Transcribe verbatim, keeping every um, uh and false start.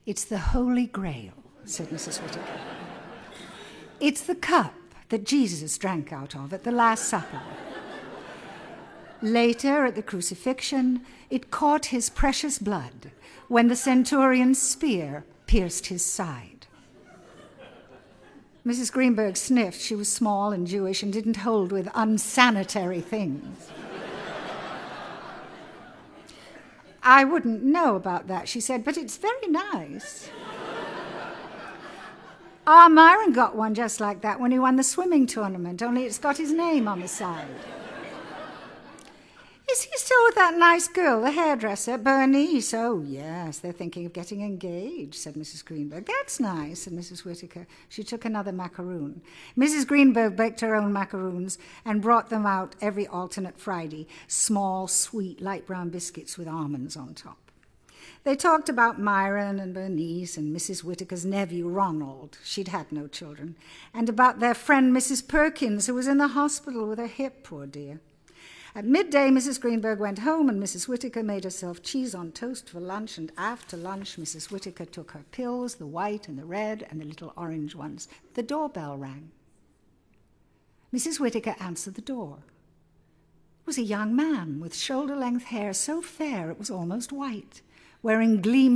"It's the Holy Grail," said Missus Whittaker. "It's the cup that Jesus drank out of at the Last Supper. Later, at the crucifixion, it caught his precious blood when the centurion's spear pierced his side." Missus Greenberg sniffed. She was small and Jewish and didn't hold with unsanitary things. "I wouldn't know about that," she said, "but it's very nice. Our Myron got one just like that when he won the swimming tournament, only it's got his name on the side." "Is he still with that nice girl, the hairdresser, Bernice?" "Oh, yes, they're thinking of getting engaged," said Missus Greenberg. "That's nice," said Missus Whittaker. She took another macaroon. Missus Greenberg baked her own macaroons and brought them out every alternate Friday, small, sweet, light brown biscuits with almonds on top. They talked about Myron and Bernice and Missus Whittaker's nephew, Ronald. She'd had no children. And about their friend, Missus Perkins, who was in the hospital with her hip, poor dear. At midday, Missus Greenberg went home and Missus Whittaker made herself cheese on toast for lunch, and after lunch, Missus Whittaker took her pills, the white and the red and the little orange ones. The doorbell rang. Missus Whittaker answered the door. It was a young man with shoulder-length hair so fair it was almost white, wearing gleaming